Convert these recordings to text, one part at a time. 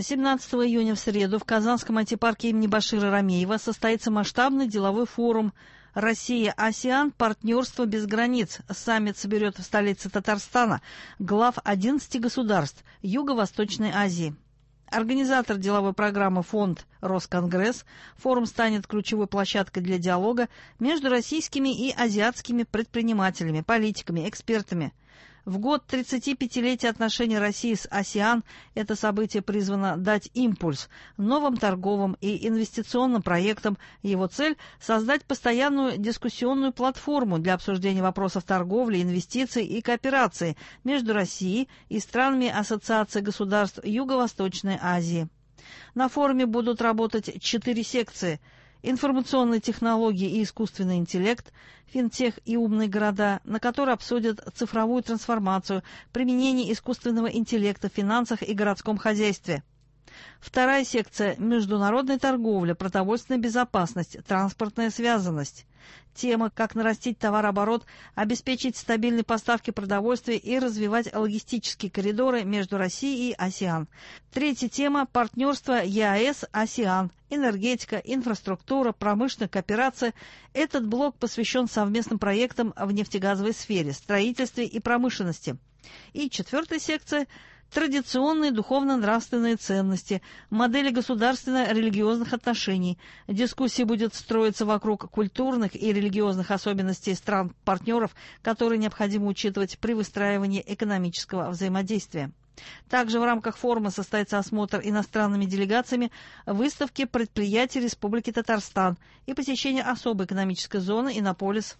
17 июня в среду в Казанском IT-парке имени Башира Рамеева состоится масштабный деловой форум «Россия-АСЕАН. Партнерство без границ». Саммит соберет в столице Татарстана глав 11 государств Юго-Восточной Азии. Организатор деловой программы фонд «Росконгресс». Форум станет ключевой площадкой для диалога между российскими и азиатскими предпринимателями, политиками, экспертами. В год 35-летия отношений России с АСЕАН это событие призвано дать импульс новым торговым и инвестиционным проектам. Его цель – создать постоянную дискуссионную платформу для обсуждения вопросов торговли, инвестиций и кооперации между Россией и странами Ассоциации государств Юго-Восточной Азии. На форуме будут работать 4 секции – информационные технологии и искусственный интеллект, финтех и умные города, на которые обсудят цифровую трансформацию, применение искусственного интеллекта в финансах и городском хозяйстве. Вторая секция – международная торговля, продовольственная безопасность, транспортная связанность. Тема «Как нарастить товарооборот, обеспечить стабильные поставки продовольствия и развивать логистические коридоры между Россией и АСЕАН». Третья тема – партнерство ЕАЭС-АСЕАН, энергетика, инфраструктура, промышленная кооперация. Этот блок посвящен совместным проектам в нефтегазовой сфере, строительстве и промышленности. И четвертая секция – традиционные духовно-нравственные ценности, модели государственно-религиозных отношений. Дискуссия будет строиться вокруг культурных и религиозных особенностей стран-партнеров, которые необходимо учитывать при выстраивании экономического взаимодействия. Также в рамках форума состоится осмотр иностранными делегациями выставки предприятий Республики Татарстан и посещение особой экономической зоны «Иннополис».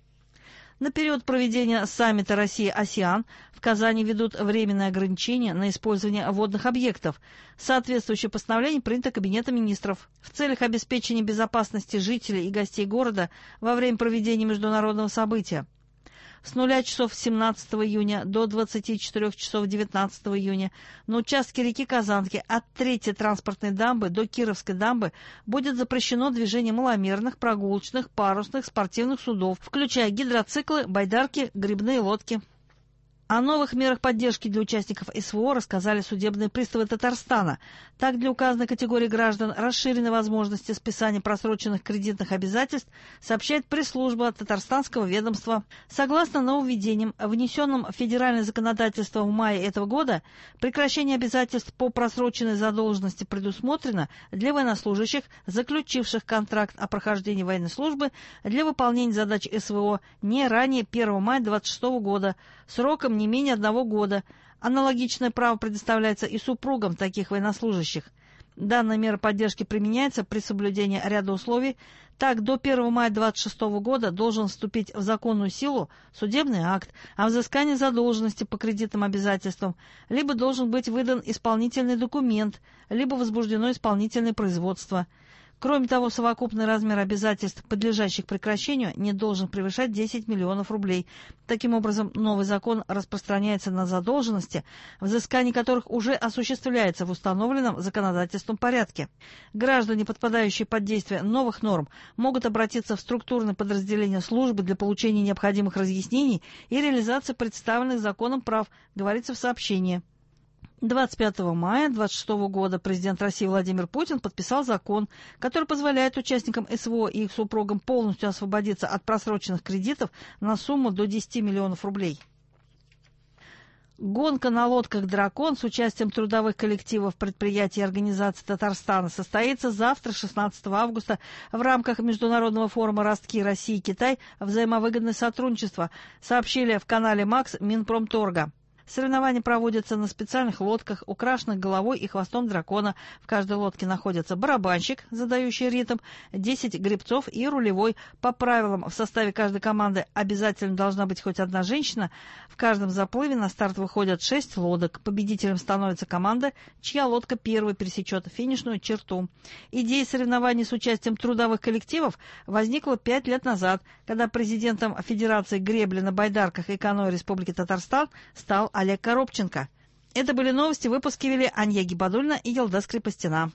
На период проведения саммита Россия-АСЕАН в Казани ведут временные ограничения на использование водных объектов. Соответствующее постановление принято Кабинетом министров. В целях обеспечения безопасности жителей и гостей города во время проведения международного события с 0 часов 17 июня до 24 часов 19 июня на участке реки Казанки от 3-й транспортной дамбы до Кировской дамбы будет запрещено движение маломерных, прогулочных, парусных, спортивных судов, включая гидроциклы, байдарки, гребные лодки. О новых мерах поддержки для участников СВО рассказали судебные приставы Татарстана. Так, для указанной категории граждан расширены возможности списания просроченных кредитных обязательств, сообщает пресс-служба Татарстанского ведомства. Согласно нововведениям, внесенным в федеральное законодательство в мае этого года, прекращение обязательств по просроченной задолженности предусмотрено для военнослужащих, заключивших контракт о прохождении военной службы для выполнения задач СВО не ранее 1 мая 2026 года, сроком не менее 1 года. Аналогичное право предоставляется и супругам таких военнослужащих. Данная мера поддержки применяется при соблюдении ряда условий. Так, до 1 мая 2026 года должен вступить в законную силу судебный акт о взыскании задолженности по кредитным обязательствам, либо должен быть выдан исполнительный документ, либо возбуждено исполнительное производство. Кроме того, совокупный размер обязательств, подлежащих прекращению, не должен превышать 10 миллионов рублей. Таким образом, новый закон распространяется на задолженности, взыскание которых уже осуществляется в установленном законодательством порядке. Граждане, подпадающие под действие новых норм, могут обратиться в структурные подразделения службы для получения необходимых разъяснений и реализации представленных законом прав, говорится в сообщении. 25 мая 2026 года президент России Владимир Путин подписал закон, который позволяет участникам СВО и их супругам полностью освободиться от просроченных кредитов на сумму до 10 миллионов рублей. Гонка на лодках «Дракон» с участием трудовых коллективов предприятий и организаций Татарстана состоится завтра, 16 августа, в рамках международного форума «Ростки России и Китай. Взаимовыгодное сотрудничество», сообщили в канале МАКС Минпромторга. Соревнования проводятся на специальных лодках, украшенных головой и хвостом дракона. В каждой лодке находится барабанщик, задающий ритм, 10 гребцов и рулевой. По правилам, в составе каждой команды обязательно должна быть хоть одна женщина. В каждом заплыве на старт выходят 6 лодок. Победителем становится команда, чья лодка первой пересечет финишную черту. Идея соревнований с участием трудовых коллективов возникла 5 лет назад, когда президентом Федерации гребли на байдарках и каноэ Республики Татарстан стал Олег Коробченко. Это были новости, выпуски вели Анья Гибадульна и Елдас Крепостина.